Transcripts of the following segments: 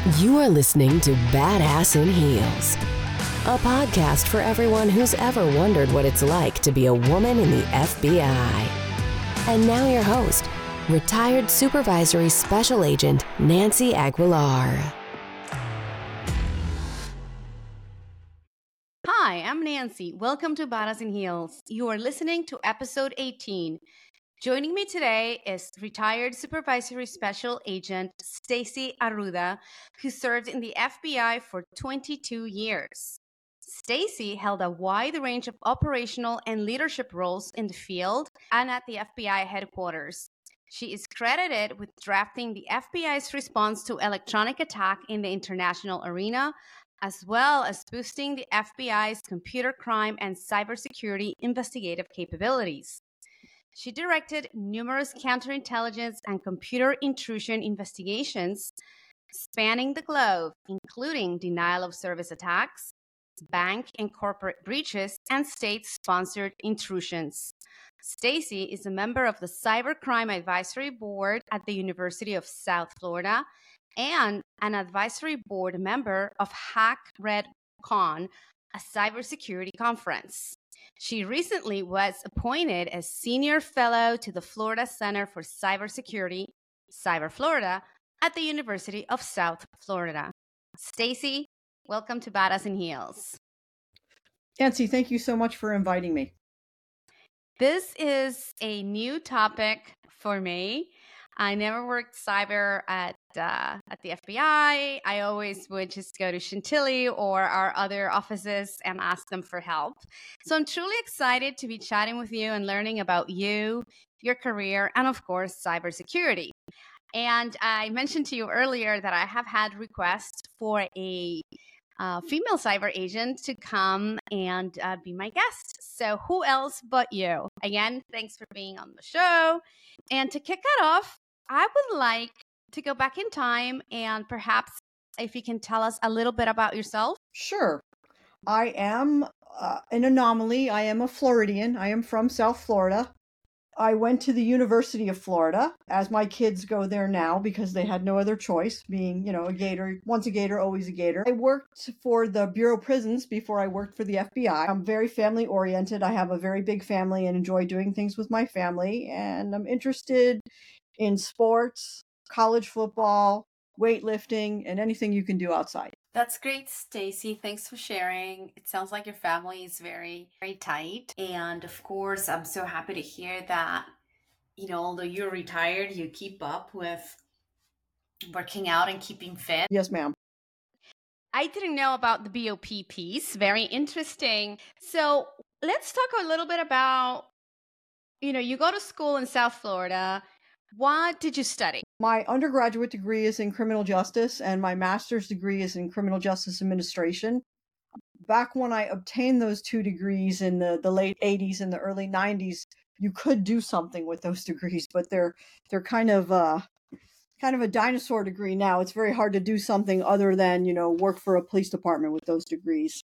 You are listening to Badass in Heels, a podcast for everyone who's ever wondered what it's like to be a woman in the FBI. And now your host, retired supervisory special agent Nancy Aguilar. Hi, I'm Nancy. Welcome to Badass in Heels. You are listening to episode 18. Joining me today is retired supervisory special agent Stacy Arruda, who served in the FBI for 22 years. Stacy held a wide range of operational and leadership roles in the field and at the FBI headquarters. She is credited with drafting the FBI's response to electronic attack in the international arena, as well as boosting the FBI's computer crime and cybersecurity investigative capabilities. She directed numerous counterintelligence and computer intrusion investigations spanning the globe, including denial of service attacks, bank and corporate breaches, and state-sponsored intrusions. Stacy is a member of the Cybercrime Advisory Board at the University of South Florida and an advisory board member of HackRedCon, a cybersecurity conference. She recently was appointed as Senior Fellow to the Florida Center for Cybersecurity, Cyber Florida, at the University of South Florida. Stacy, welcome to Badass in Heels. Nancy, thank you so much for inviting me. This is a new topic for me. I never worked cyber at the FBI. I always would just go to Chantilly or our other offices and ask them for help. So I'm truly excited to be chatting with you and learning about you, your career, and of course, cybersecurity. And I mentioned to you earlier that I have had requests for a female cyber agent to come and be my guest. So who else but you? Again, thanks for being on the show. And to kick it off, I would like to go back in time and perhaps if you can tell us a little bit about yourself. Sure. I am an anomaly. I am a Floridian. I am from South Florida. I went to the University of Florida, as my kids go there now because they had no other choice, being, a Gator, once a Gator, always a Gator. I worked for the Bureau of Prisons before I worked for the FBI. I'm very family oriented. I have a very big family and enjoy doing things with my family. And I'm interested in sports, college football, weightlifting, and anything you can do outside. That's great, Stacy. Thanks for sharing. It sounds like your family is very, very tight. And of course, I'm so happy to hear that, although you're retired, you keep up with working out and keeping fit. Yes, ma'am. I didn't know about the BOP piece. Very interesting. So let's talk a little bit about, you go to school in South Florida. What did you study? My undergraduate degree is in criminal justice and my master's degree is in criminal justice administration. Back when I obtained those two degrees in the late 80s and the early 90s, you could do something with those degrees, but they're kind of a dinosaur degree now. It's very hard to do something other than, work for a police department with those degrees.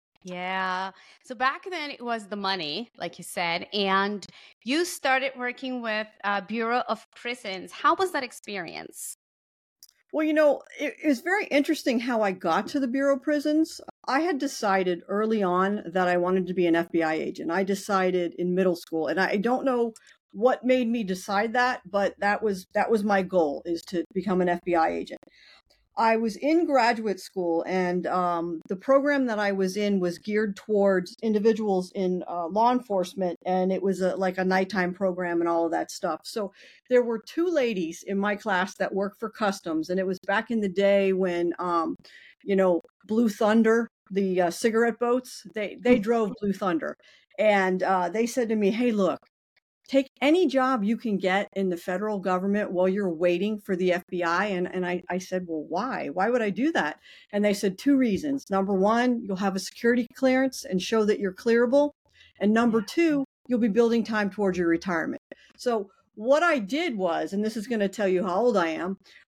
Yeah. So back then it was the money, like you said, and you started working with Bureau of Prisons. How was that experience? Well, it was very interesting how I got to the Bureau of Prisons. I had decided early on that I wanted to be an FBI agent. I decided in middle school, and I don't know what made me decide that, but that was my goal, is to become an FBI agent. I was in graduate school, and the program that I was in was geared towards individuals in law enforcement, and it was like a nighttime program and all of that stuff. So there were two ladies in my class that worked for Customs, and it was back in the day when, Blue Thunder, the cigarette boats, they drove Blue Thunder. And they said to me, hey, look, take any job you can get in the federal government while you're waiting for the FBI. And I said, well, why? Why would I do that? And they said two reasons. Number one, you'll have a security clearance and show that you're clearable. And number two, you'll be building time towards your retirement. So what I did was, and this is going to tell you how old I am,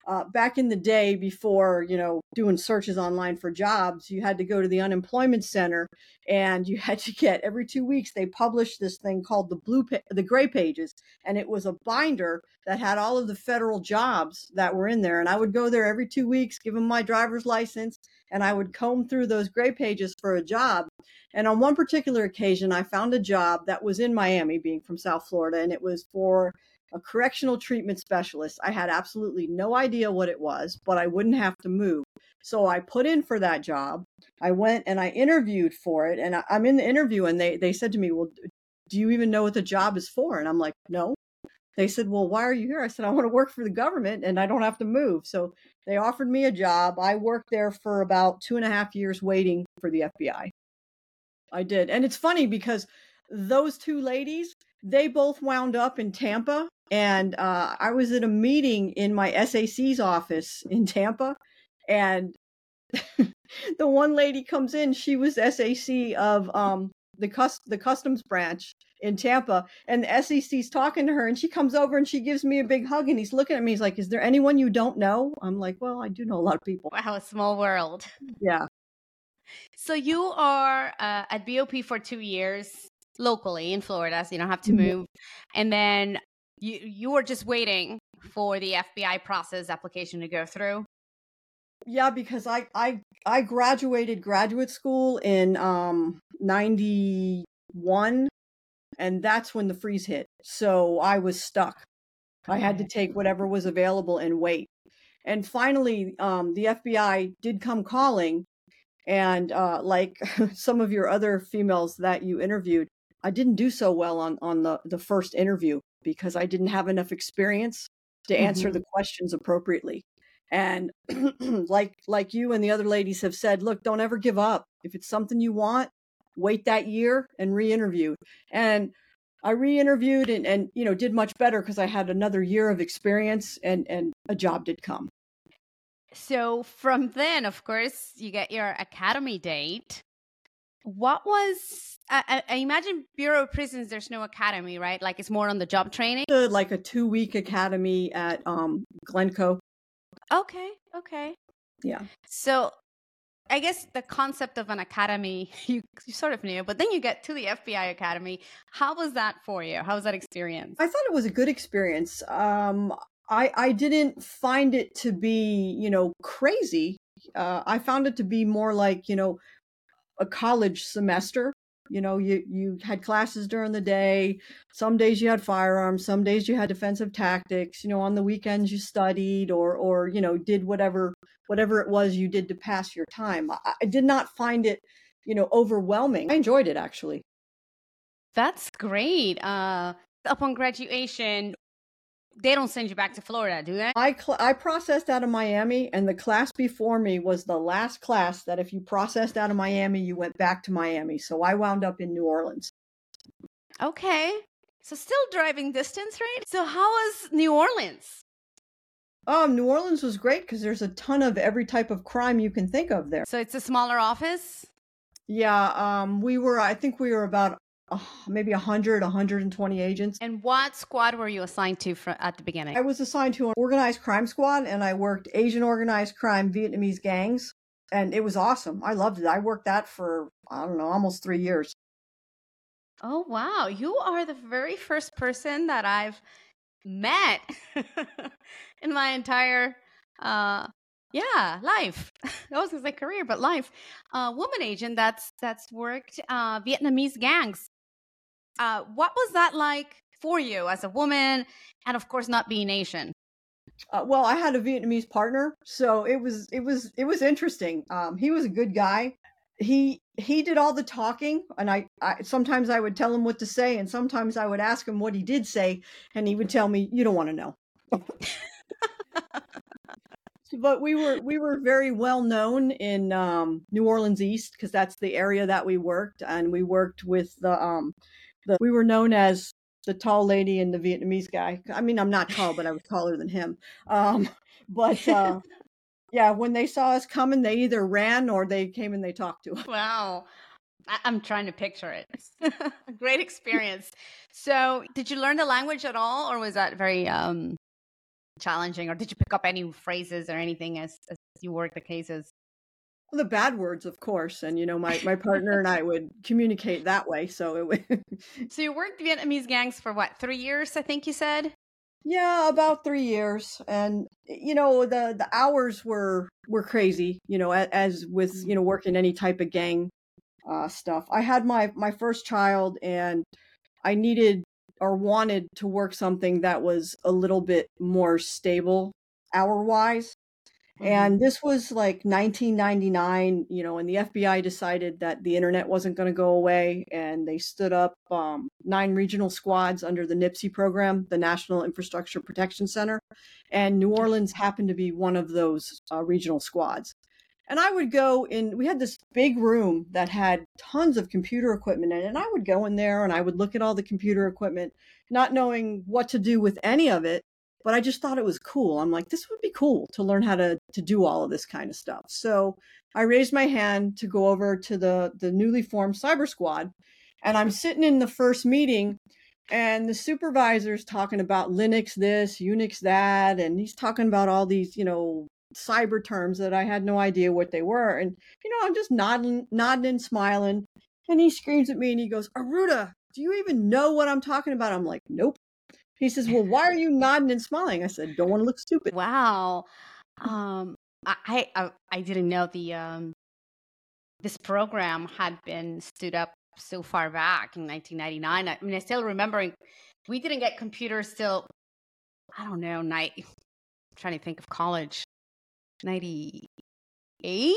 back in the day before, doing searches online for jobs, you had to go to the unemployment center and you had to get every 2 weeks, they published this thing called the gray pages. And it was a binder that had all of the federal jobs that were in there. And I would go there every 2 weeks, give them my driver's license, and I would comb through those gray pages for a job. And on one particular occasion, I found a job that was in Miami, being from South Florida, and it was for a correctional treatment specialist. I had absolutely no idea what it was, but I wouldn't have to move. So I put in for that job. I went and I interviewed for it. And I'm in the interview and they said to me, well, do you even know what the job is for? And I'm like, no. They said, well, why are you here? I said, I want to work for the government and I don't have to move. So they offered me a job. I worked there for about 2.5 years waiting for the FBI. I did. And it's funny because those two ladies, they both wound up in Tampa. And I was at a meeting in my SAC's office in Tampa. And the one lady comes in, she was SAC of the customs branch in Tampa, and the SEC's talking to her, and she comes over and she gives me a big hug, and he's looking at me, he's like, is there anyone you don't know? I'm like, well, I do know a lot of people. Wow, a small world. Yeah. So you are at BOP for 2 years locally in Florida, so you don't have to move. And then you were just waiting for the FBI process application to go through? Yeah, because I graduated graduate school in 91, and that's when the freeze hit. So I was stuck. I had to take whatever was available and wait. And finally, the FBI did come calling. And like some of your other females that you interviewed, I didn't do so well on the first interview because I didn't have enough experience to answer the questions appropriately. And like you and the other ladies have said, look, don't ever give up. If it's something you want, wait that year and re-interview. And I re-interviewed and did much better because I had another year of experience and a job did come. So from then, of course, you get your academy date. What was, I imagine Bureau of Prisons, there's no academy, right? Like it's more on the job training? Like a 2-week academy at Glencoe. Okay. Yeah. So I guess the concept of an academy, you sort of knew, but then you get to the FBI Academy. How was that for you? How was that experience? I thought it was a good experience. I didn't find it to be, crazy. I found it to be more like, a college semester. You had classes during the day. Some days you had firearms. Some days you had defensive tactics. On the weekends you studied or did whatever it was you did to pass your time. I did not find it, overwhelming. I enjoyed it, actually. That's great. Upon graduation, they don't send you back to Florida, do they? I processed out of Miami, and the class before me was the last class that if you processed out of Miami, you went back to Miami. So I wound up in New Orleans. Okay. So still driving distance, right? So how was New Orleans? New Orleans was great because there's a ton of every type of crime you can think of there. So it's a smaller office? Yeah. I think we were about maybe 120 agents. And what squad were you assigned to at the beginning? I was assigned to an organized crime squad, and I worked Asian organized crime, Vietnamese gangs, and it was awesome. I loved it. I worked that for, almost 3 years. Oh, wow. You are the very first person that I've met in my entire life. I was going to say career, but life. Woman agent that's worked Vietnamese gangs. What was that like for you as a woman, and of course not being Asian? Well, I had a Vietnamese partner, so it was interesting. He was a good guy. He did all the talking, and I sometimes I would tell him what to say, and sometimes I would ask him what he did say, and he would tell me, "You don't want to know." But we were very well known in New Orleans East because that's the area that we worked, and we worked with we were known as the tall lady and the Vietnamese guy. I mean, I'm not tall, but I was taller than him. Yeah, when they saw us coming, they either ran or they came and they talked to us. Wow. I'm trying to picture it. Great experience. So did you learn the language at all, or was that very challenging, or did you pick up any phrases or anything as you worked the cases? Well, the bad words, of course. And, my partner and I would communicate that way. So it would, So you worked Vietnamese gangs for what, 3 years, I think you said? yeah, about 3 years. And, the hours were crazy, as with, working any type of gang stuff. I had my first child, and I needed or wanted to work something that was a little bit more stable hour wise. Mm-hmm. And this was like 1999, and the FBI decided that the internet wasn't going to go away. And they stood up 9 regional squads under the NIPSI program, the National Infrastructure Protection Center. And New Orleans happened to be one of those regional squads. And I would go in, we had this big room that had tons of computer equipment in it. And I would go in there and I would look at all the computer equipment, not knowing what to do with any of it. But I just thought it was cool. I'm like, this would be cool to learn how to do all of this kind of stuff. So I raised my hand to go over to the newly formed cyber squad. And I'm sitting in the first meeting, and the supervisor's talking about Linux this, Unix that, and he's talking about all these, cyber terms that I had no idea what they were. And, I'm just nodding and smiling. And he screams at me and he goes, Aruda, do you even know what I'm talking about? I'm like, nope. He says, well, why are you nodding and smiling? I said, don't want to look stupid. Wow. I didn't know this program had been stood up so far back in 1999. I mean, I still remember we didn't get computers till, I don't know, I'm trying to think of college. 98?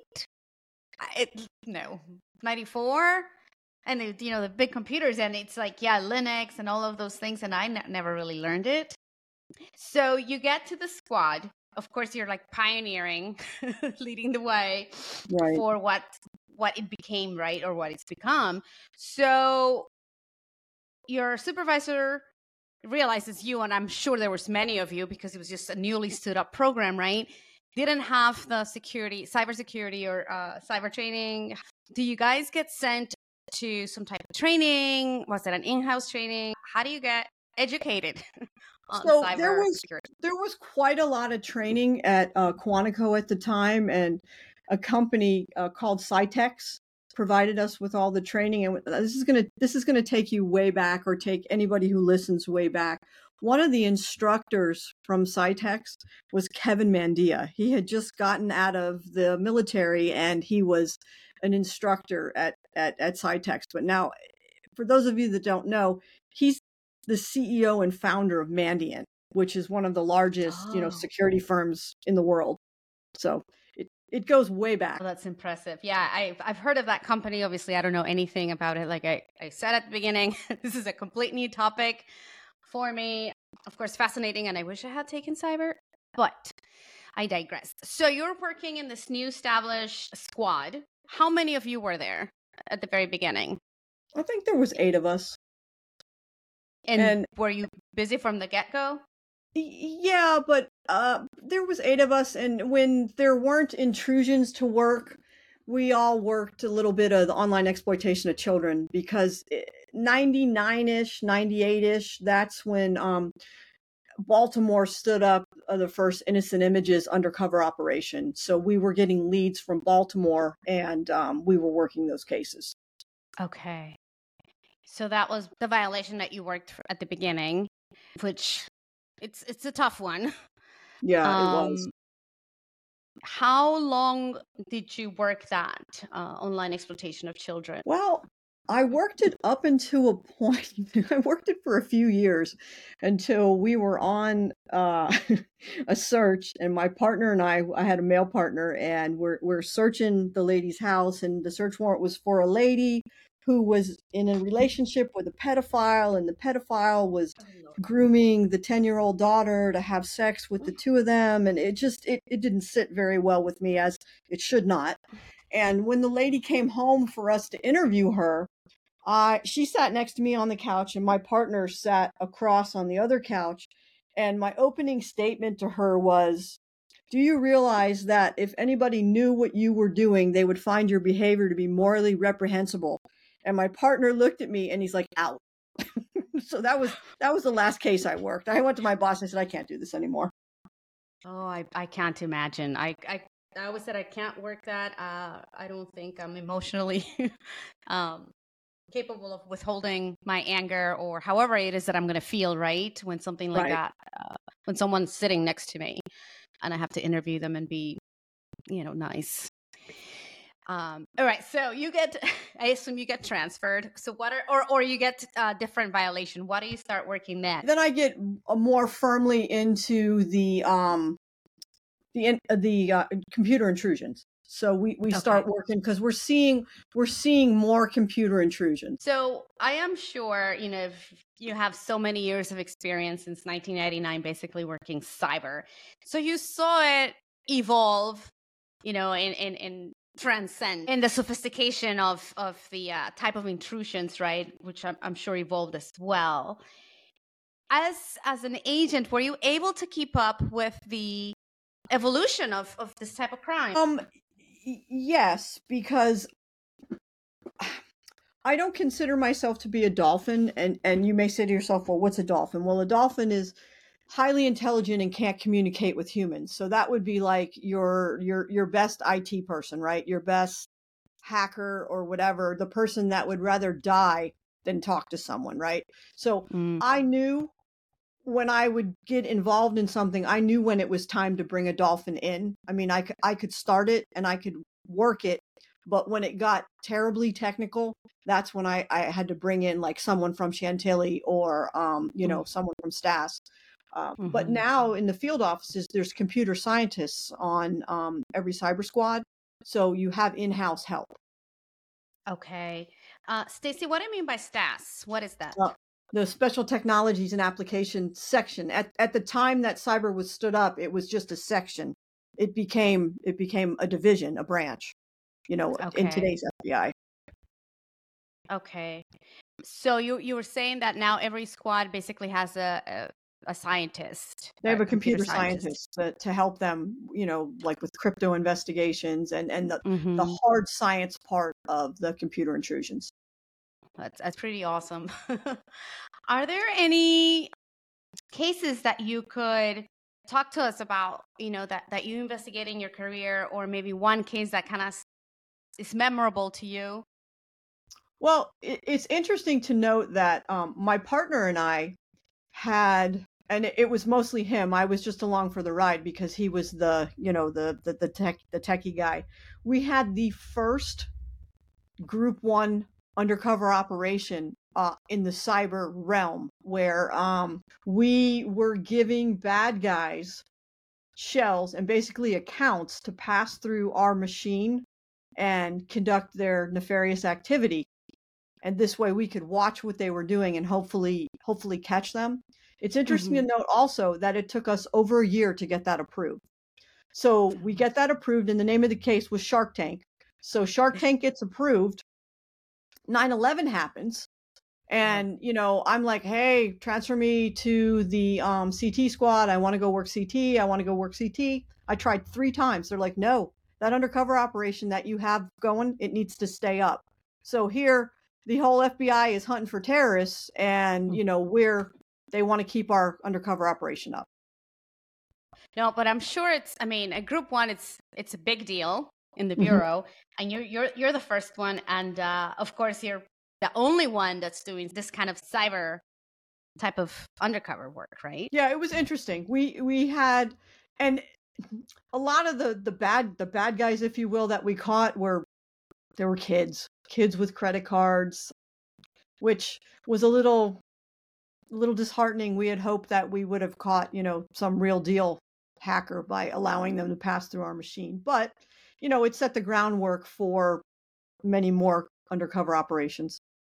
No, 94? And the big computers, and it's like, Linux and all of those things, and I never really learned it. So you get to the squad. Of course, you're like pioneering, leading the way for what it became, right? Or what it's become. So your supervisor realizes you, and I'm sure there was many of you because it was just a newly stood up program, right? Didn't have the cybersecurity or cyber training. Do you guys get sent to some type of training? Was it an in-house training? How do you get educated on cyber security? There was quite a lot of training at Quantico at the time, and a company called Cytex provided us with all the training. And this is gonna take you way back, or take anybody who listens way back. One of the instructors from Cytex was Kevin Mandia. He had just gotten out of the military, and he was an instructor at Cytex. But now, for those of you that don't know, he's the CEO and founder of Mandiant, which is one of the largest, security firms in the world. So it goes way back. Oh, that's impressive. Yeah, I've heard of that company. Obviously, I don't know anything about it. Like I said at the beginning, this is a complete new topic for me. Of course, fascinating, and I wish I had taken cyber, but I digress. So you're working in this new established squad. How many of you were there at the very beginning? I think there was 8 of us. And were you busy from the get-go? Yeah, but there was 8 of us, and when there weren't intrusions to work, we all worked a little bit of the online exploitation of children, because 99-ish, 98-ish, that's when Baltimore stood up the first Innocent Images undercover operation. So we were getting leads from Baltimore, and we were working those cases. Okay. So that was the violation that you worked at the beginning, which it's a tough one. Yeah, it was. How long did you work that online exploitation of children? Well, I worked it up until a point. I worked it for a few years until we were on a search, and my partner and I had a male partner, and we're searching the lady's house, and the search warrant was for a lady who was in a relationship with a pedophile, and the pedophile was grooming the 10-year-old daughter to have sex with the two of them. And it didn't sit very well with me, as it should not. And when the lady came home for us to interview her, she sat next to me on the couch, and my partner sat across on the other couch. And my opening statement to her was, do you realize that if anybody knew what you were doing, they would find your behavior to be morally reprehensible? And my partner looked at me and he's like, out. So that was the last case I worked. I went to my boss and I said, I can't do this anymore. Oh, I can't imagine. I always said I can't work that. I don't think I'm emotionally um, capable of withholding my anger or however it is that I'm going to feel, right? When something like Right. that, when someone's sitting next to me and I have to interview them and be, nice. All right. So I assume you get transferred. So or you get a different violation. What do you start working next? Then I get more firmly into the computer intrusions. So we start working because we're seeing more computer intrusions. So I am sure, if you have so many years of experience since 1999, basically working cyber. So you saw it evolve, in transcend in the sophistication of the type of intrusions, right? Which I'm sure evolved as well. As an agent, were you able to keep up with the evolution of this type of crime? Yes, because I don't consider myself to be a dolphin, and you may say to yourself, well, what's a dolphin? Well, a dolphin is highly intelligent and can't communicate with humans. So that would be like your best IT person, right? Your best hacker or whatever, the person that would rather die than talk to someone, right? So I knew when I would get involved in something, I knew when it was time to bring a dolphin in. I mean, I could start it and I could work it, but when it got terribly technical, that's when I had to bring in like someone from Chantilly or, someone from Stas. But now in the field offices, there's computer scientists on every cyber squad. So you have in-house help. Okay. Stacy, what do you mean by STAS? What is that? The Special Technologies and Application section. At the time that cyber was stood up, it was just a section. It became a division, a branch, in today's FBI. Okay. So you were saying that now every squad basically has a scientist. They have a computer scientist to help them, like with crypto investigations and the hard science part of the computer intrusions. That's pretty awesome. Are there any cases that you could talk to us about, that you investigate in your career, or maybe one case that kind of is memorable to you? Well, it's interesting to note that my partner and I had, and it was mostly him. I was just along for the ride because he was the techie guy. We had the first Group 1 undercover operation in the cyber realm where we were giving bad guys shells and basically accounts to pass through our machine and conduct their nefarious activity. And this way we could watch what they were doing and hopefully catch them. It's interesting to note also that it took us over a year to get that approved. So we get that approved, and the name of the case was Shark Tank. So Shark Tank gets approved. 9/11 happens. And, I'm like, hey, transfer me to the CT squad. I want to go work CT. I tried 3 times. They're like, no, that undercover operation that you have going, it needs to stay up. So here, the whole FBI is hunting for terrorists, and, they want to keep our undercover operation up. No, but I'm sure at Group 1, it's a big deal in the Bureau, and you're the first one. And of course, you're the only one that's doing this kind of cyber type of undercover work, right? Yeah, it was interesting. We had, and a lot of the bad guys, if you will, that we caught were kids with credit cards, which was a little disheartening. We had hoped that we would have caught, some real deal hacker by allowing them to pass through our machine. But, it set the groundwork for many more undercover operations.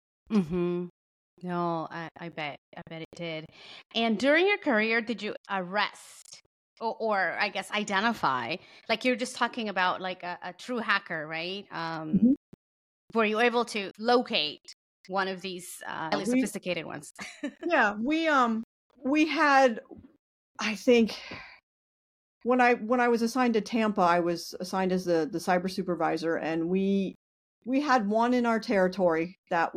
No, I bet it did. And during your career, did you arrest or I guess identify, like you're just talking about like a true hacker, right? Were you able to locate one of these highly sophisticated ones? Yeah, we had, I think, when I was assigned to Tampa, I was assigned as the cyber supervisor, and we had one in our territory that we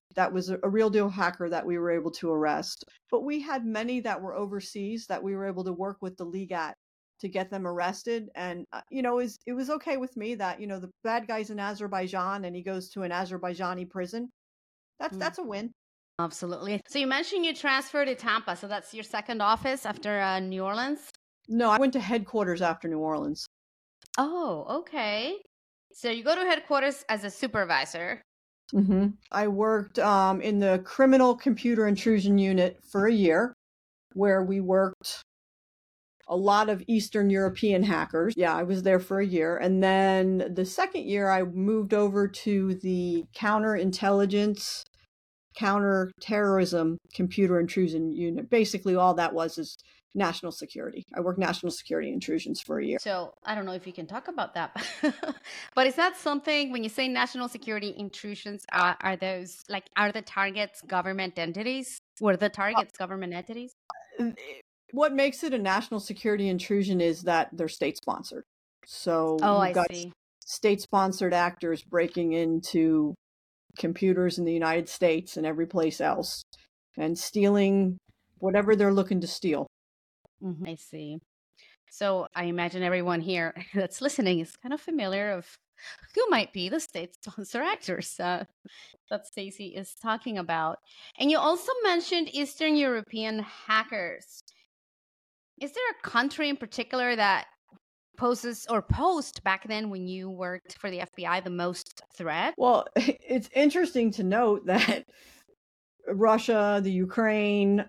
that was a real deal hacker that we were able to arrest. But we had many that were overseas that we were able to work with the Legat to get them arrested. And, it was okay with me that, the bad guy's in Azerbaijan and he goes to an Azerbaijani prison. That's a win. Absolutely. So you mentioned you transferred to Tampa. So that's your second office after New Orleans? No, I went to headquarters after New Orleans. Oh, okay. So you go to headquarters as a supervisor. Mm-hmm. I worked in the criminal computer intrusion unit for a year, where we worked a lot of Eastern European hackers. Yeah, I was there for a year. And then the second year, I moved over to the counterintelligence, counterterrorism computer intrusion unit. Basically, all that was is national security. I worked national security intrusions for a year. So I don't know if you can talk about that, but is that something, when you say national security intrusions, are the targets government entities? Were the targets government entities? What makes it a national security intrusion is that they're state sponsored. So I see. State sponsored actors breaking into computers in the United States and every place else and stealing whatever they're looking to steal. Mm-hmm. I see. So I imagine everyone here that's listening is kind of familiar of who might be the state sponsor actors that Stacy is talking about. And you also mentioned Eastern European hackers. Is there a country in particular that posed back then when you worked for the FBI the most threat? Well, it's interesting to note that Russia, the Ukraine,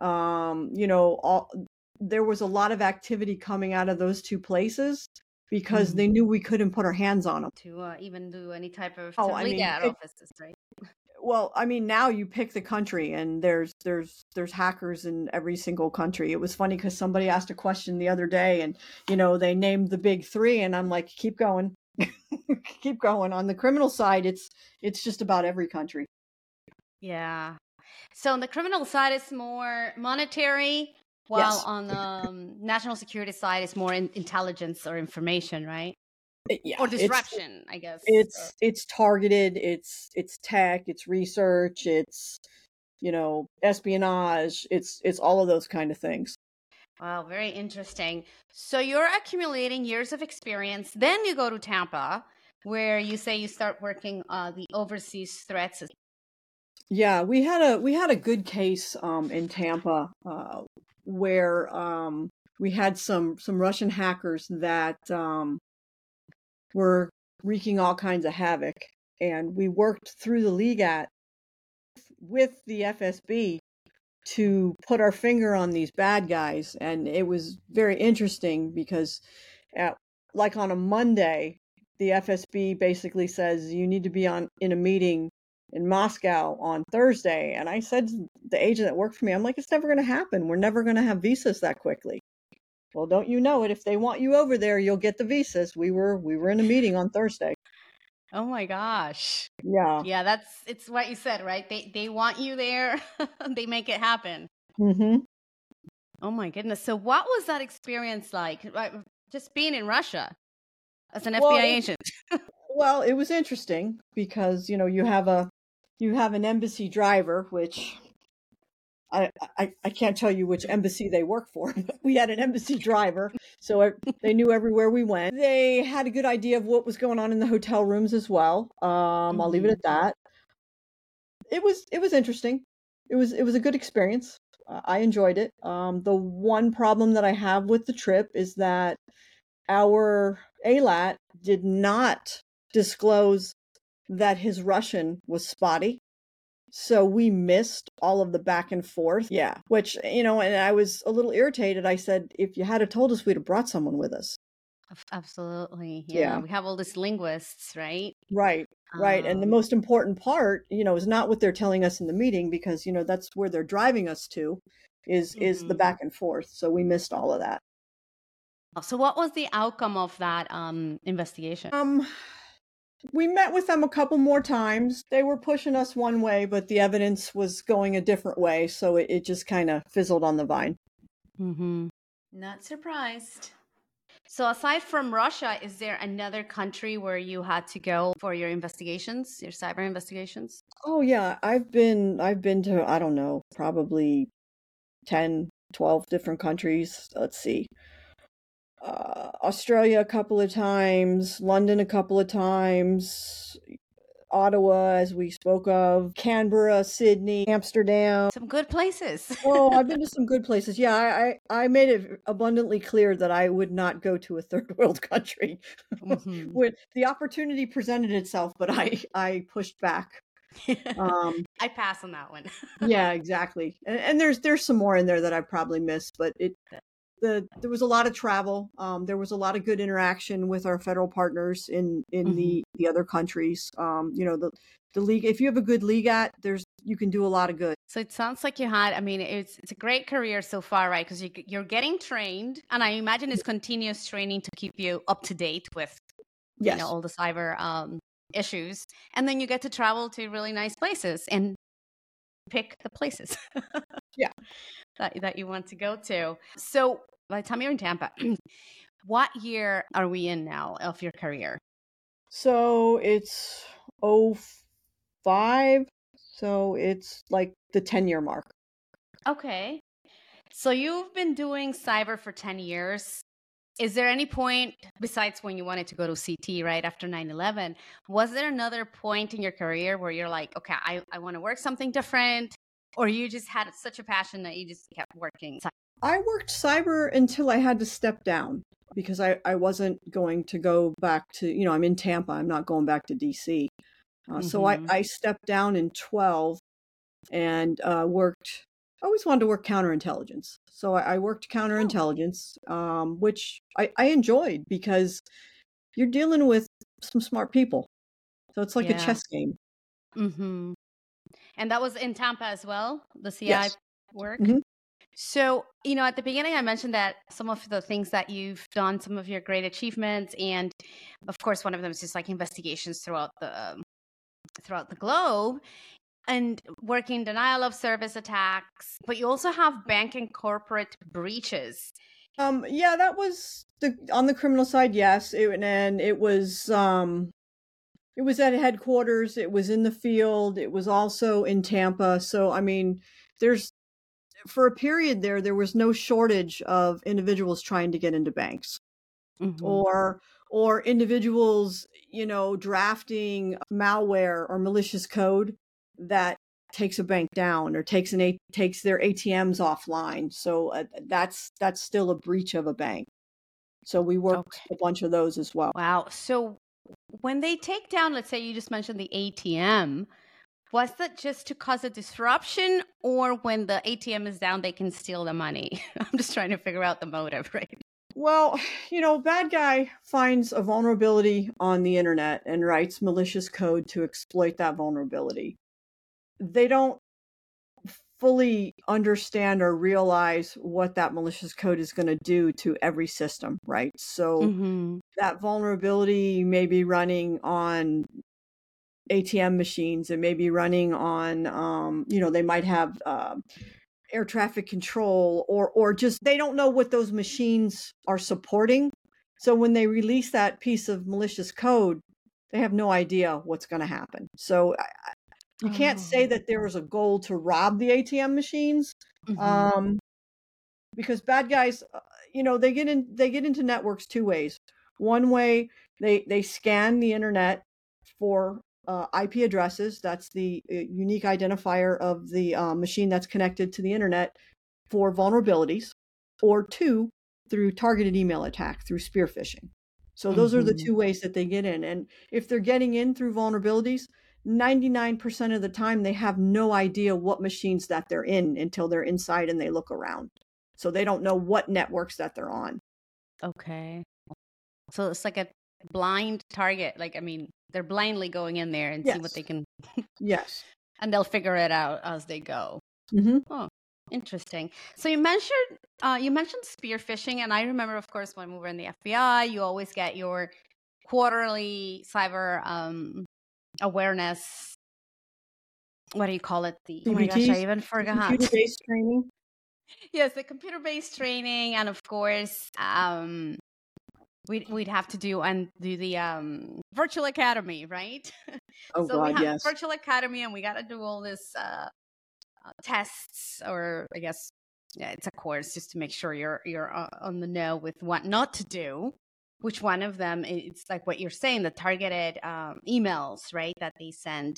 there was a lot of activity coming out of those two places because they knew we couldn't put our hands on them. To even do any type of legal offices, right? Well, I mean, now you pick the country and there's hackers in every single country. It was funny because somebody asked a question the other day and, they named the big three and I'm like, keep going, keep going. On the criminal side, it's just about every country. Yeah. So on the criminal side, it's more monetary, while Yes. on the national security side, it's more intelligence or information, right? Yeah, or disruption, I guess. It's targeted, it's tech, it's research, it's espionage, it's all of those kind of things. Wow, very interesting. So you're accumulating years of experience. Then you go to Tampa, where you say you start working the overseas threats. Yeah, we had a good case in Tampa where we had some Russian hackers that were wreaking all kinds of havoc, and we worked through the Legat with the FSB to put our finger on these bad guys. And it was very interesting because on a Monday, the FSB basically says you need to be in a meeting in Moscow on Thursday. And I said to the agent that worked for me, I'm like, it's never going to happen. We're never going to have visas that quickly. Well, don't you know it? If they want you over there, you'll get the visas. We were in a meeting on Thursday. Oh my gosh. Yeah. Yeah, it's what you said, right? They want you there. They make it happen. Mm-hmm. Oh my goodness. So what was that experience like? Just being in Russia as an FBI agent? Well, it was interesting because, you have an embassy driver, which I can't tell you which embassy they work for, but we had an embassy driver, so they knew everywhere we went. They had a good idea of what was going on in the hotel rooms as well. I'll leave it at that. It was interesting. It was a good experience. I enjoyed it. The one problem that I have with the trip is that our ALAT did not disclose that his Russian was spotty. So we missed all of the back and forth. Yeah. Which, and I was a little irritated. I said, if you had told us, we'd have brought someone with us. Absolutely. Yeah. We have all these linguists, right? Right. Right. And the most important part, is not what they're telling us in the meeting, because, that's where they're driving us to is the back and forth. So we missed all of that. So what was the outcome of that investigation? We met with them a couple more times. They were pushing us one way, but the evidence was going a different way. So it just kind of fizzled on the vine. Mm-hmm. Not surprised. So aside from Russia, is there another country where you had to go for your investigations, your cyber investigations? Oh yeah, I've been to, I don't know, probably 10, 12 different countries. Let's see. Australia a couple of times, London a couple of times, Ottawa, as we spoke of, Canberra, Sydney, Amsterdam. Some good places. Oh, I've been to some good places. Yeah, I made it abundantly clear that I would not go to a third world country Mhm. when the opportunity presented itself, but I pushed back. I pass on that one. Yeah, exactly. And there's some more in there that I probably missed, but there was a lot of travel. There was a lot of good interaction with our federal partners in Mhm. the other countries. The league. If you have a good league you can do a lot of good. So it sounds like you had, I mean, it's a great career so far, right? Because you're getting trained, and I imagine it's continuous training to keep you up to date with, Yes. all the cyber issues. And then you get to travel to really nice places and pick the places Yeah. that you want to go to. So by the time you're in Tampa, what year are we in now of your career? So it's '05. So it's like the 10-year mark. Okay. So you've been doing cyber for 10 years. Is there any point, besides when you wanted to go to CT right after 9/11, was there another point in your career where you're like, okay, I want to work something different? Or you just had such a passion that you just kept working? I worked cyber until I had to step down because I wasn't going to go back to, I'm in Tampa. I'm not going back to DC. So Mm-hmm. I stepped down in 12 and worked. I always wanted to work counterintelligence. So I worked Oh, counterintelligence, which I enjoyed because you're dealing with some smart people. So it's like a yeah. chess game. Mm-hmm. And that was in Tampa as well, the CI Yes. work? Hmm. So, at the beginning, I mentioned that some of the things that you've done, some of your great achievements, and of course, one of them is just like investigations throughout the globe and working denial of service attacks. But you also have bank and corporate breaches. Yeah, that was on the criminal side. Yes. And it was at headquarters, it was in the field, it was also in Tampa. So, I mean, there's for a period there was no shortage of individuals trying to get into banks Mm-hmm. or individuals, drafting malware or malicious code that takes a bank down or takes their ATMs offline. So that's still a breach of a bank. So we worked Okay. a bunch of those as well. Wow. So when they take down, let's say you just mentioned the ATM, was that just to cause a disruption, or when the ATM is down, they can steal the money? I'm just trying to figure out the motive, right? Well, bad guy finds a vulnerability on the internet and writes malicious code to exploit that vulnerability. They don't fully understand or realize what that malicious code is going to do to every system, right? So Mm-hmm. that vulnerability may be running on ATM machines, it may be running on, they might have air traffic control or just they don't know what those machines are supporting. So when they release that piece of malicious code, they have no idea what's going to happen. So you can't say Oh. that there was a goal to rob the ATM machines, Mm-hmm. um, because bad guys, they get into networks two ways. One way, they scan the internet for IP addresses. That's the unique identifier of the machine that's connected to the internet for vulnerabilities, or two, through targeted email attack, through spear phishing. So those are the Mm-hmm. two ways that they get in. And if they're getting in through vulnerabilities, 99% of the time they have no idea what machines that they're in until they're inside and they look around. So they don't know what networks that they're on. Okay. So it's like a blind target. Like, I mean, they're blindly going in there and see what Yes. they can, Yes. and they'll figure it out as they go. Mm-hmm. Oh, interesting. So you mentioned spear phishing, and I remember, of course, when we were in the FBI, you always get your quarterly cyber awareness. What do you call it? Oh my gosh, I CBTs, even forgot. computer-based training. Yes, the computer-based training, and of course, we'd have to do the virtual academy, right? Oh So we God, have yes. virtual academy, and we got to do all this tests, or I guess it's a course just to make sure you're on the know with what not to do. Which one of them? It's like what you're saying, the targeted emails, right? That they send.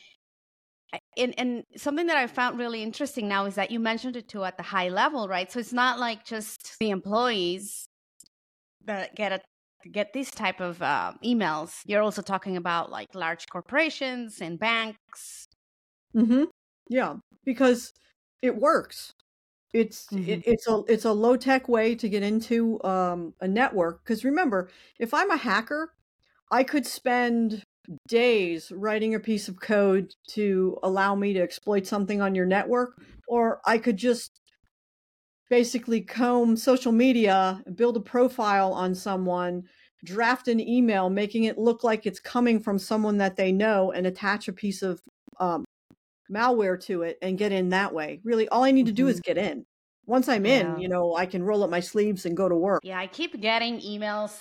And something that I found really interesting now is that you mentioned it too at the high level, right? So it's not like just the employees that get these type of emails. You're also talking about like large corporations and banks. Mm-hmm. Yeah, because it works. It's a low tech way to get into a network. Because remember, if I'm a hacker, I could spend days writing a piece of code to allow me to exploit something on your network, or I could just basically comb social media, build a profile on someone, draft an email, making it look like it's coming from someone that they know, and attach a piece of um, malware to it and get in that way. Really, all I need to do is get in. Once I'm in, I can roll up my sleeves and go to work. Yeah, I keep getting emails.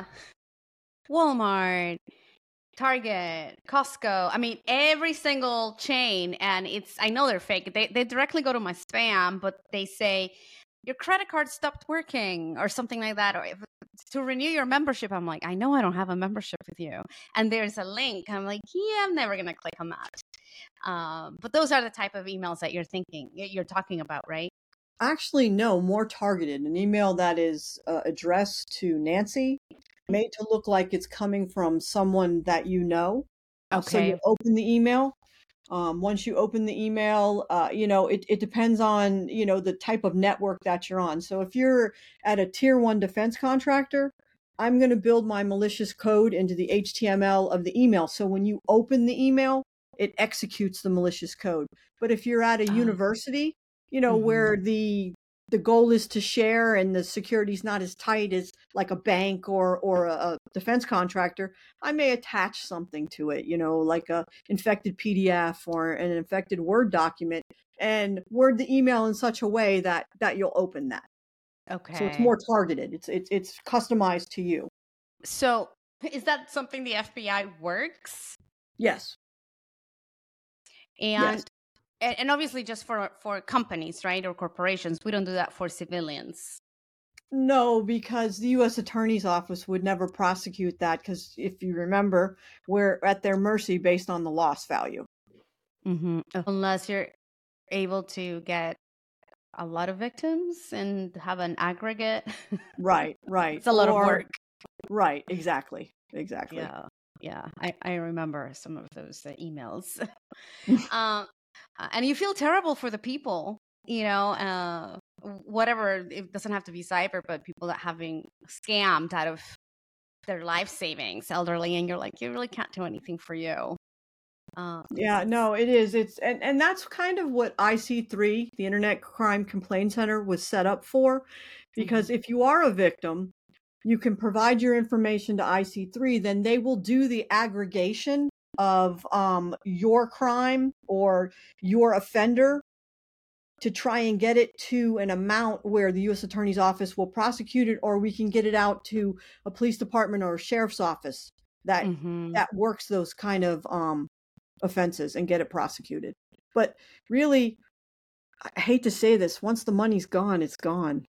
Walmart, Target, Costco. I mean, every single chain, and I know they're fake. They directly go to my spam, but they say your credit card stopped working or something like that, or to renew your membership. I'm like, I know I don't have a membership with you, and there's a link. I'm like, yeah, I'm never gonna click on that. But those are the type of emails that you're talking about, right? Actually, no, more targeted. An email that is addressed to Nancy, made to look like it's coming from someone that you know. So you open the email. Once you open the email, it depends on, the type of network that you're on. So if you're at a tier 1 defense contractor, I'm going to build my malicious code into the HTML of the email. So when you open the email, it executes the malicious code. But if you're at a university, where the goal is to share and the security's not as tight as like a bank or a defense contractor, I may attach something to it, like a infected PDF or an infected Word document, and word the email in such a way that you'll open that. Okay. So it's more targeted. It's customized to you. So is that something the FBI works? Yes. And obviously just for companies, right, or corporations. We don't do that for civilians. No, because the U.S. Attorney's Office would never prosecute that, because if you remember, we're at their mercy based on the loss value. Mm-hmm. Unless you're able to get a lot of victims and have an aggregate. Right. It's a lot of work. Right, exactly. Yeah. I remember some of those emails. And you feel terrible for the people, whatever. It doesn't have to be cyber, but people that having scammed out of their life savings, elderly, and you're like, you really can't do anything for you. Yeah, no, it is. And that's kind of what IC3, the Internet Crime Complaint Center, was set up for. Because if you are a victim, you can provide your information to IC3, then they will do the aggregation of your crime or your offender to try and get it to an amount where the U.S. Attorney's Office will prosecute it, or we can get it out to a police department or a sheriff's office that works those kind of offenses and get it prosecuted. But really, I hate to say this, once the money's gone, it's gone.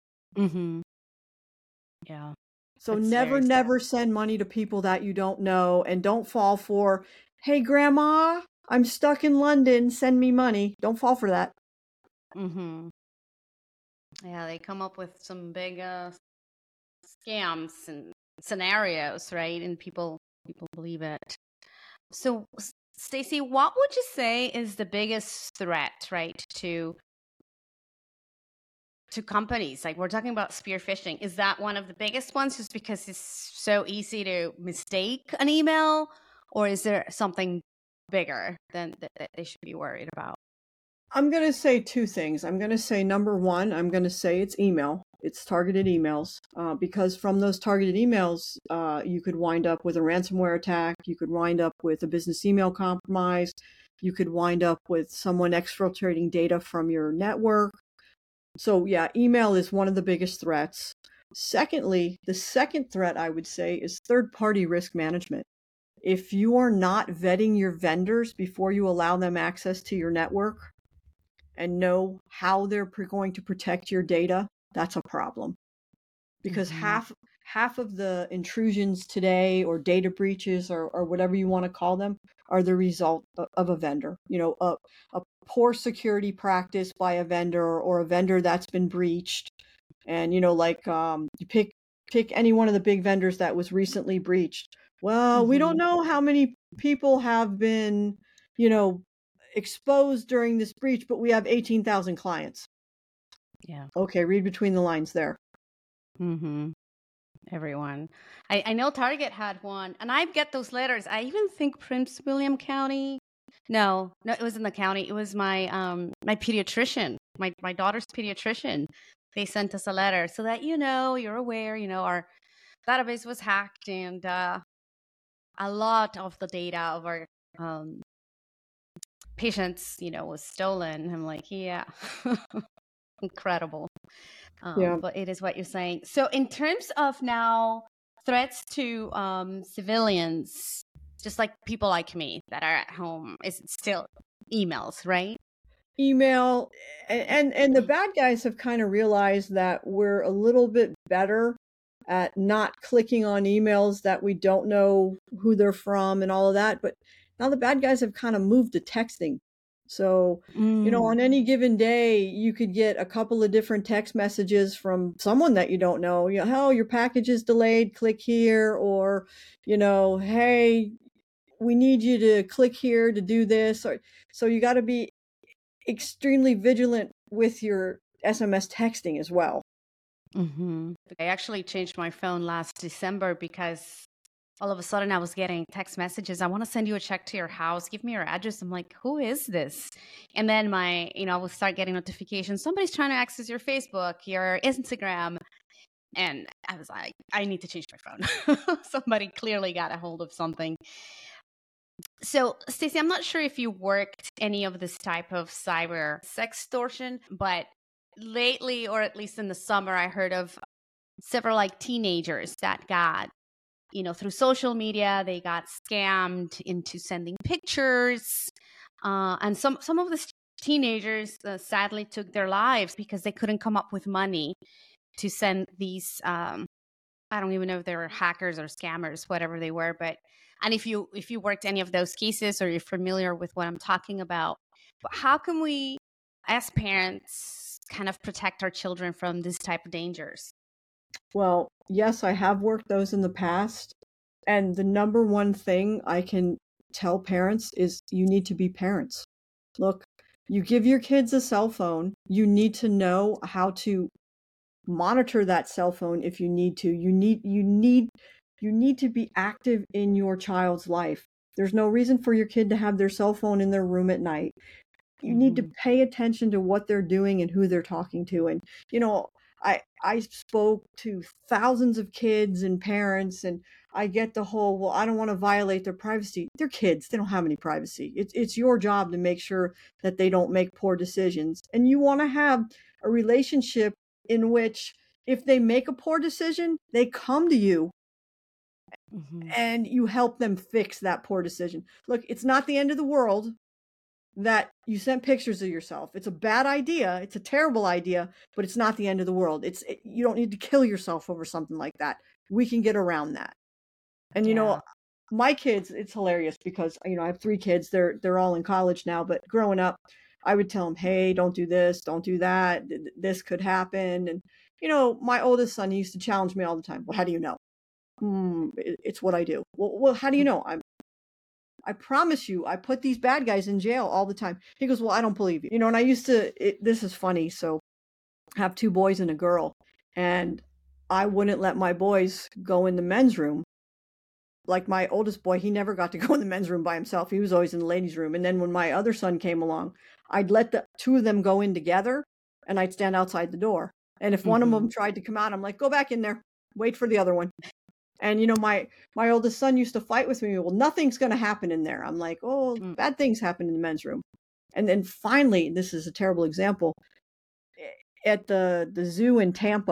Yeah. So never send money to people that you don't know, and don't fall for, hey, grandma, I'm stuck in London, send me money. Don't fall for that. Yeah, they come up with some big scams and scenarios, right? And people believe it. So, Stacy, what would you say is the biggest threat, right, to companies? Like, we're talking about spear phishing. Is that one of the biggest ones just because it's so easy to mistake an email? Or is there something bigger than that they should be worried about? I'm going to say two things. I'm going to say, number one, I'm going to say it's email. It's targeted emails, because from those targeted emails, you could wind up with a ransomware attack. You could wind up with a business email compromise. You could wind up with someone exfiltrating data from your network. So yeah, email is one of the biggest threats. Secondly, the second threat I would say is third-party risk management. If you are not vetting your vendors before you allow them access to your network and know how they're going to protect your data, that's a problem. Because half of the intrusions today, or data breaches, or whatever you want to call them, are the result of a vendor. A poor security practice by a vendor, or a vendor that's been breached. And you pick any one of the big vendors that was recently breached. Well, we don't know how many people have been, exposed during this breach, but we have 18,000 clients. Yeah. Okay, read between the lines there. Everyone. I know Target had one, and I get those letters. I even think Prince William County. No, it was in the county. It was my my pediatrician, my daughter's pediatrician. They sent us a letter so that you're aware. Our database was hacked, and a lot of the data of our patients, was stolen. I'm like, yeah, incredible. Yeah. But it is what you're saying. So in terms of now threats to civilians, just like people like me that are at home, is still emails, right? Email, and the bad guys have kind of realized that we're a little bit better at not clicking on emails that we don't know who they're from and all of that. But now the bad guys have kind of moved to texting. So, on any given day, you could get a couple of different text messages from someone that you don't know. Oh, your package is delayed, click here. Or, hey, we need you to click here to do this. So you got to be extremely vigilant with your SMS texting as well. I actually changed my phone last December because all of a sudden I was getting text messages. I want to send you a check to your house. Give me your address. I'm like, who is this? And then I will start getting notifications. Somebody's trying to access your Facebook, your Instagram. And I was like, I need to change my phone. Somebody clearly got a hold of something. So, Stacey, I'm not sure if you worked any of this type of cyber sextortion, but lately, or at least in the summer, I heard of several teenagers that got, through social media, they got scammed into sending pictures. And some of the teenagers sadly took their lives because they couldn't come up with money to send these. I don't even know if they were hackers or scammers, whatever they were. And if you worked any of those cases, or you're familiar with what I'm talking about, but how can we, as parents, kind of protect our children from this type of dangers? Well, yes, I have worked those in the past. And the number one thing I can tell parents is you need to be parents. Look, you give your kids a cell phone, you need to know how to monitor that cell phone if you need to. You need to be active in your child's life. There's no reason for your kid to have their cell phone in their room at night. You need to pay attention to what they're doing and who they're talking to. And, I spoke to thousands of kids and parents, and I get the whole, well, I don't want to violate their privacy. They're kids. They don't have any privacy. It's your job to make sure that they don't make poor decisions. And you want to have a relationship in which if they make a poor decision, they come to you and you help them fix that poor decision. Look, it's not the end of the world that you sent pictures of yourself. It's a bad idea. It's a terrible idea, but it's not the end of the world. You don't need to kill yourself over something like that. We can get around that. And, my kids, it's hilarious because, I have 3 kids. They're all in college now, but growing up, I would tell them, hey, don't do this, don't do that. This could happen. And, my oldest son, he used to challenge me all the time. Well, how do you know? It's what I do. Well, how do you know? I promise you, I put these bad guys in jail all the time. He goes, well, I don't believe you. And I used to, this is funny. So I have 2 boys and a girl, and I wouldn't let my boys go in the men's room. Like my oldest boy, he never got to go in the men's room by himself. He was always in the ladies' room. And then when my other son came along, I'd let the 2 of them go in together, and I'd stand outside the door. And if one of them tried to come out, I'm like, go back in there, wait for the other one. And, my oldest son used to fight with me. Well, nothing's going to happen in there. I'm like, oh, bad things happen in the men's room. And then finally, this is a terrible example. At the zoo in Tampa,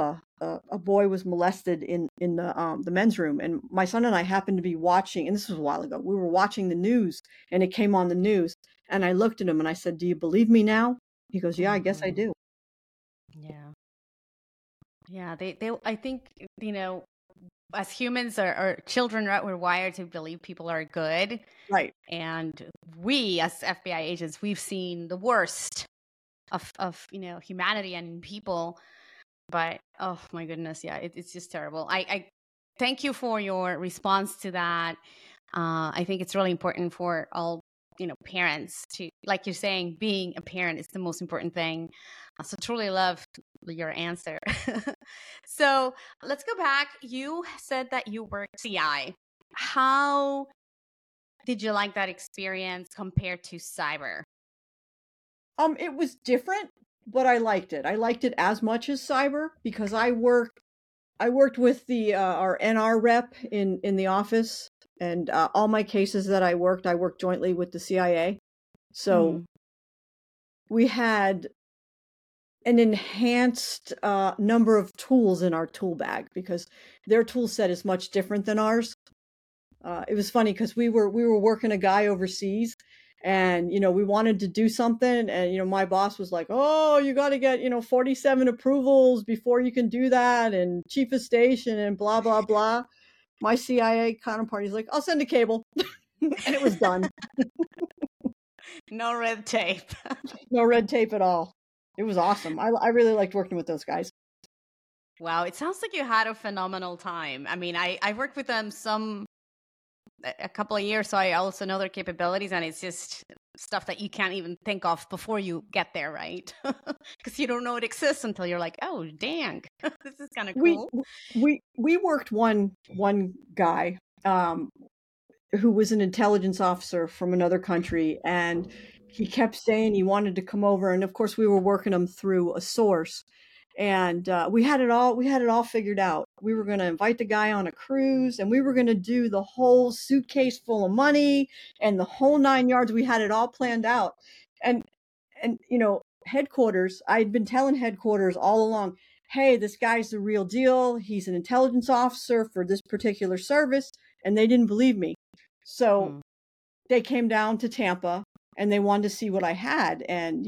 a boy was molested in the men's room, and my son and I happened to be watching, and this was a while ago. We were watching the news, and it came on the news, and I looked at him and I said, "Do you believe me now?" He goes, "Yeah, I guess I Mhm. do." Yeah. Yeah. I think, as humans or children, right, we're wired to believe people are good. Right. And we, as FBI agents, we've seen the worst of humanity and people. But oh my goodness, yeah, it's just terrible. I thank you for your response to that. I think it's really important for all parents to, like you're saying, being a parent is the most important thing. So truly love your answer. So let's go back. You said that you worked CI. How did you like that experience compared to cyber? It was different, but I liked it. I liked it as much as cyber because I worked with the our NR rep in the office, and all my cases that I worked jointly with the CIA. So Mm. we had an enhanced number of tools in our tool bag because their tool set is much different than ours. It was funny because we were working a guy overseas, and we wanted to do something, and my boss was like, "Oh, you got to get 47 approvals before you can do that, and chief of station and blah blah blah." My CIA counterpart is like, "I'll send a cable," and it was done. No red tape. No red tape at all. It was awesome. I really liked working with those guys. Wow, it sounds like you had a phenomenal time. I mean, I worked with them a couple of years, so I also know their capabilities, and it's just stuff that you can't even think of before you get there, right? Because you don't know it exists until you're like, oh, dang, this is kind of We cool. we worked one guy who was an intelligence officer from another country, and he kept saying he wanted to come over, and of course we were working him through a source, and we had it all figured out. We were going to invite the guy on a cruise, and we were going to do the whole suitcase full of money and the whole 9 yards. We had it all planned out, and headquarters, I'd been telling headquarters all along, hey, this guy's the real deal, he's an intelligence officer for this particular service, and they didn't believe me. So Hmm. they came down to Tampa, and they wanted to see what I had. And,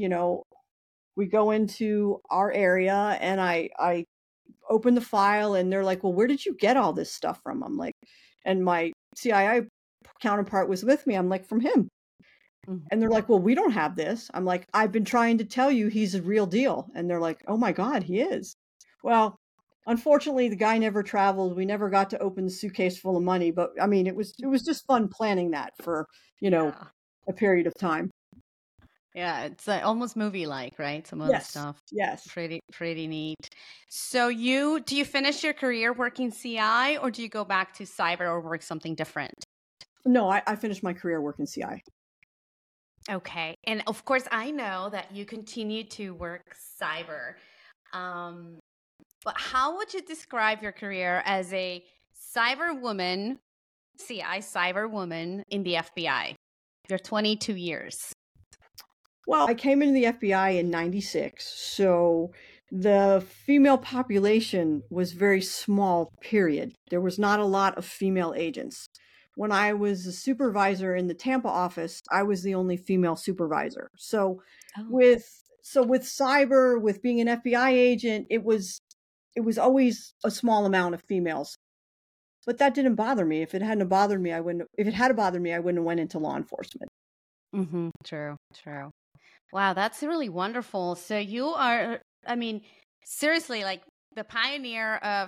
we go into our area, and I open the file, and they're like, well, where did you get all this stuff from? I'm like, and my CII counterpart was with me. I'm like, from him. Mhm. And they're like, well, we don't have this. I'm like, I've been trying to tell you he's a real deal. And they're like, oh my God, he is. Well, unfortunately, the guy never traveled. We never got to open the suitcase full of money. But I mean, it was just fun planning that for, Yeah. a period of time. Yeah, it's almost movie-like, right? Some of the Yes. stuff. Yes. Pretty neat. So do you finish your career working CI, or do you go back to cyber or work something different? No, I finished my career working CI. Okay. And of course, I know that you continue to work cyber. Um, but how would you describe your career as a cyber woman, CI cyber woman in the FBI? You're 22 years. Well, I came into the FBI in 96, so the female population was very small, period. There was not a lot of female agents. When I was a supervisor in the Tampa office, I was the only female supervisor. So Oh. with cyber, with being an FBI agent, it was always a small amount of females. But that didn't bother me. If it hadn't bothered me, I wouldn't if it had bothered me, I wouldn't have went into law enforcement. Mm-hmm. True. Wow, that's really wonderful. So you are, I mean, seriously, like the pioneer of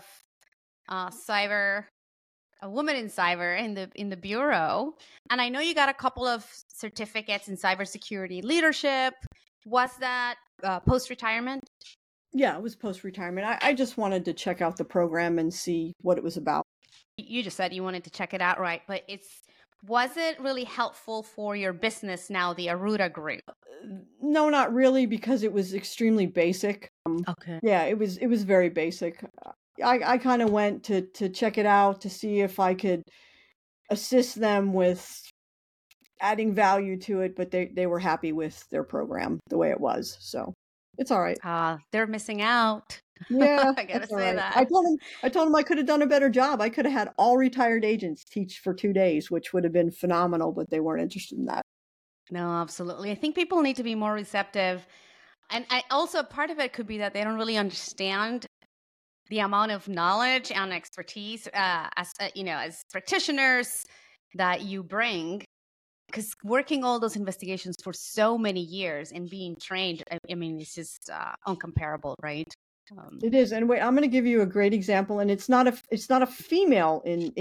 cyber, a woman in cyber in the bureau. And I know you got a couple of certificates in cybersecurity leadership. Was that post retirement? Yeah, it was post-retirement. I just wanted to check out the program and see what it was about. You just said you wanted to check it out, right? But was it really helpful for your business now, the Aruda Group? No, not really, because it was extremely basic. Okay. Yeah, it was very basic. I kind of went to check it out to see if I could assist them with adding value to it, but they were happy with their program the way it was. So it's all right. They're missing out. Yeah, I gotta that's all say right. that. I told him I could have done a better job. I could have had all retired agents teach for 2 days, which would have been phenomenal, but they weren't interested in that. No, absolutely. I think people need to be more receptive. And I also, part of it could be that they don't really understand the amount of knowledge and expertise as practitioners that you bring, because working all those investigations for so many years and being trained, I mean, it's just uncomparable, right? It is, and wait, I'm going to give you a great example, and it's not a female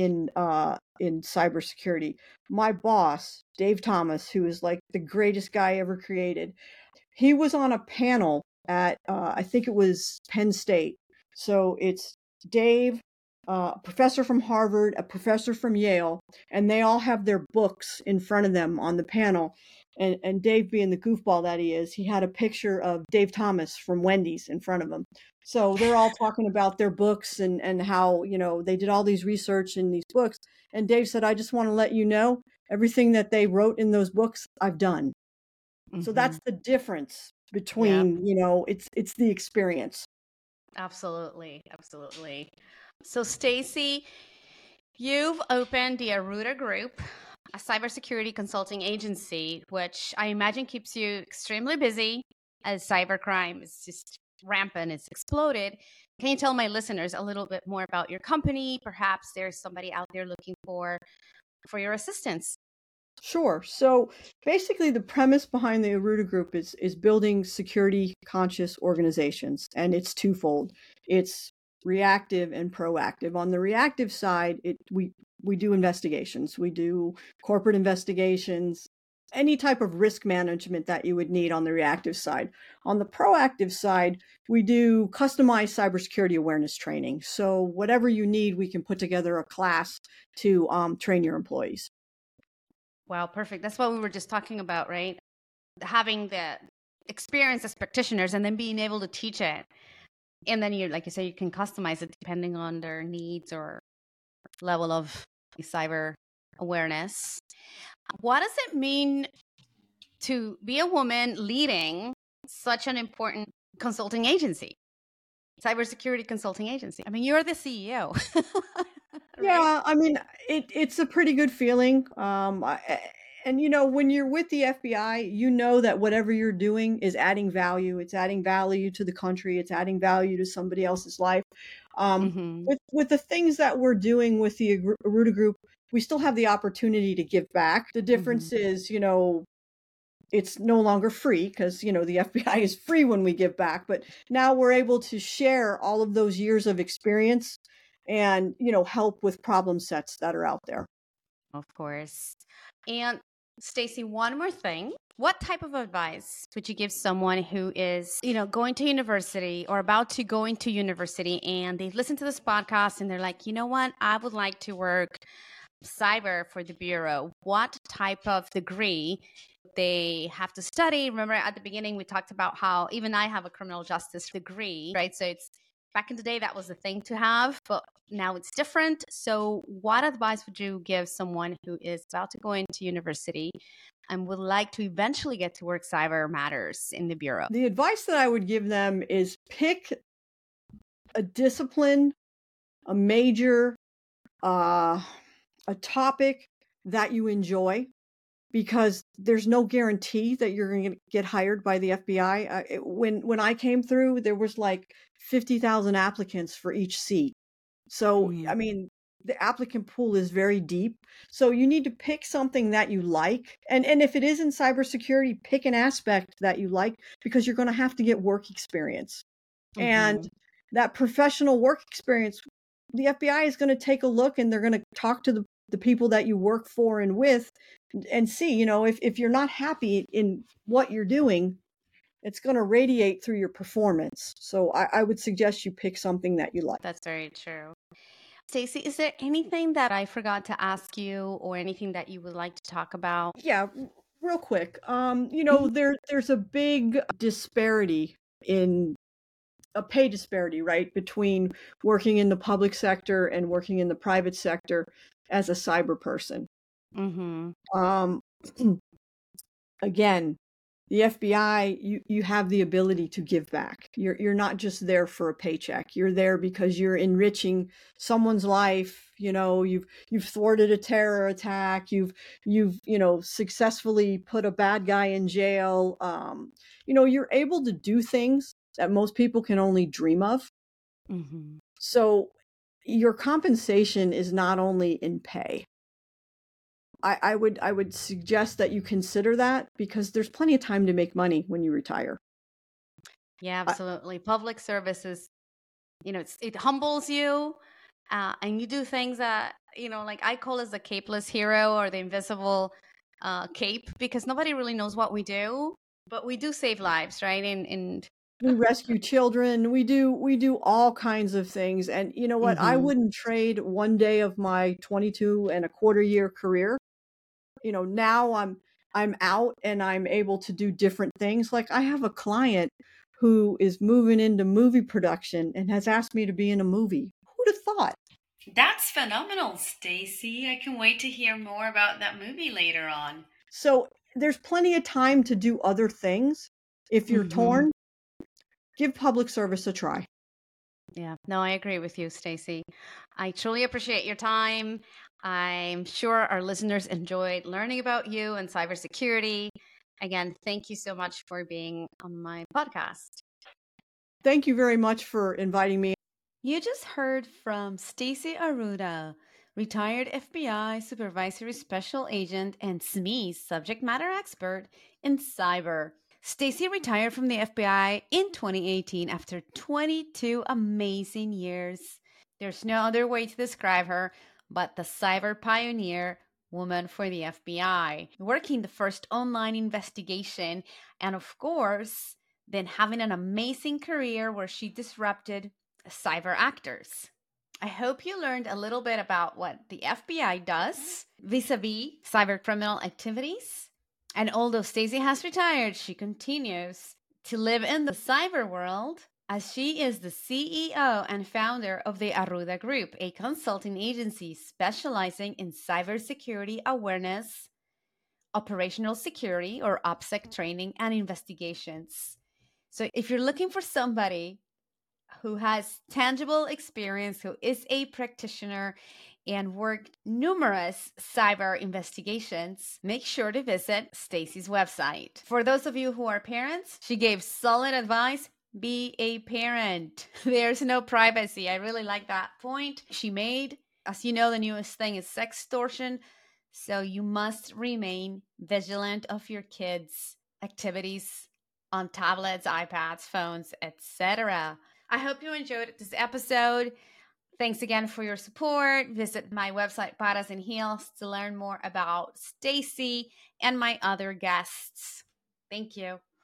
in cybersecurity. My boss, Dave Thomas, who is like the greatest guy ever created, he was on a panel at I think it was Penn State. So it's Dave, a professor from Harvard, a professor from Yale, and they all have their books in front of them on the panel. And Dave, being the goofball that he is, he had a picture of Dave Thomas from Wendy's in front of him. So they're all talking about their books and how, they did all these research in these books. And Dave said, I just want to let you know everything that they wrote in those books, I've done. So Mhm. that's the difference Yep, between, it's the experience. absolutely, absolutely. So, Stacy, you've opened the Aruda Group, a cybersecurity consulting agency, which I imagine keeps you extremely busy as cybercrime is just rampant, it's exploded. Can you tell my listeners a little bit more about your company? Perhaps there's somebody out there looking for your assistance. Sure. So basically, the premise behind the Aruda Group is building security conscious organizations, and it's twofold. It's reactive and proactive. On the reactive side, we do investigations. We do corporate investigations, any type of risk management that you would need on the reactive side. On the proactive side, we do customized cybersecurity awareness training. So whatever you need, we can put together a class to train your employees. Wow, perfect. That's what we were just talking about, right? Having the experience as practitioners and then being able to teach it. And then you, like you say, you can customize it depending on their needs or level of cyber awareness. What does it mean to be a woman leading such an important consulting agency, cybersecurity consulting agency? I mean, you're the CEO, right? Yeah, I mean, it's a pretty good feeling. And when you're with the FBI, you know that whatever you're doing is adding value. It's adding value to the country. It's adding value to somebody else's life. Mm-hmm. With the things that we're doing with the Aruda Group, we still have the opportunity to give back. The Mm-hmm. difference is, it's no longer free because, the FBI is free when we give back, but now we're able to share all of those years of experience and, help with problem sets that are out there. Of course. And Stacy, one more thing. What type of advice would you give someone who is, going to university or about to go into university and they listen to this podcast and they're like, you know what, I would like to work cyber for the Bureau. What type of degree they have to study? Remember at the beginning, we talked about how even I have a criminal justice degree, right? So it's back in the day, that was the thing to have, but now it's different. So what advice would you give someone who is about to go into university and would like to eventually get to work cyber matters in the Bureau? The advice that I would give them is pick a discipline, a major, a topic that you enjoy, because there's no guarantee that you're going to get hired by the FBI. When I came through, there was like 50,000 applicants for each seat. So, I Mm-hmm. mean, the applicant pool is very deep. So you need to pick something that you like. And if it is in cybersecurity, pick an aspect that you like, because you're going to have to get work experience. And Mm-hmm. that professional work experience, the FBI is going to take a look and they're going to talk to the people that you work for and with and see, if you're not happy in what you're doing, it's going to radiate through your performance. So I would suggest you pick something that you like. That's very true. Stacey, is there anything that I forgot to ask you or anything that you would like to talk about? Yeah, real quick. Mhm. There's a big disparity in a pay disparity, right, between working in the public sector and working in the private sector as a cyber person. Mhm. Um, again, The FBI, you have the ability to give back. You're not just there for a paycheck. You're there because you're enriching someone's life. You've thwarted a terror attack. You've successfully put a bad guy in jail. You're able to do things that most people can only dream of. Mm-hmm. So your compensation is not only in pay. I would suggest that you consider that, because there's plenty of time to make money when you retire. Yeah, absolutely. Public services, it humbles you, and you do things that, like I call it the capeless hero, or the invisible cape, because nobody really knows what we do, but we do save lives, right? And We rescue children. We do all kinds of things. And you know what? I wouldn't trade one day of my 22 and a quarter year career. Now I'm out and I'm able to do different things. Like, I have a client who is moving into movie production and has asked me to be in a movie. Who'd have thought? That's phenomenal, Stacy. I can wait to hear more about that movie later on. So there's plenty of time to do other things. If you're torn, give public service a try. Yeah, no, I agree with you, Stacy. I truly appreciate your time. I'm sure our listeners enjoyed learning about you and cybersecurity. Again, thank you so much for being on my podcast. Thank you very much for inviting me. You just heard from Stacy Arruda, retired FBI Supervisory Special Agent and SME subject matter expert in cyber. Stacy retired from the FBI in 2018 after 22 amazing years. There's no other way to describe her but the cyber pioneer woman for the FBI, working the first online investigation, and of course, then having an amazing career where she disrupted cyber actors. I hope you learned a little bit about what the FBI does vis-a-vis cyber criminal activities. And although Stacy has retired, she continues to live in the cyber world, as she is the CEO and founder of the Arruda Group, a consulting agency specializing in cybersecurity awareness, operational security, or OPSEC training and investigations. So if you're looking for somebody who has tangible experience, who is a practitioner, and worked numerous cyber investigations, make sure to visit Stacy's website. For those of you who are parents, she gave solid advice. Be a parent. There's no privacy. I really like that point she made. As you know, the newest thing is sextortion. So you must remain vigilant of your kids' activities on tablets, iPads, phones, etc. I hope you enjoyed this episode. Thanks again for your support. Visit my website, Patas and Heels, to learn more about Stacy and my other guests. Thank you.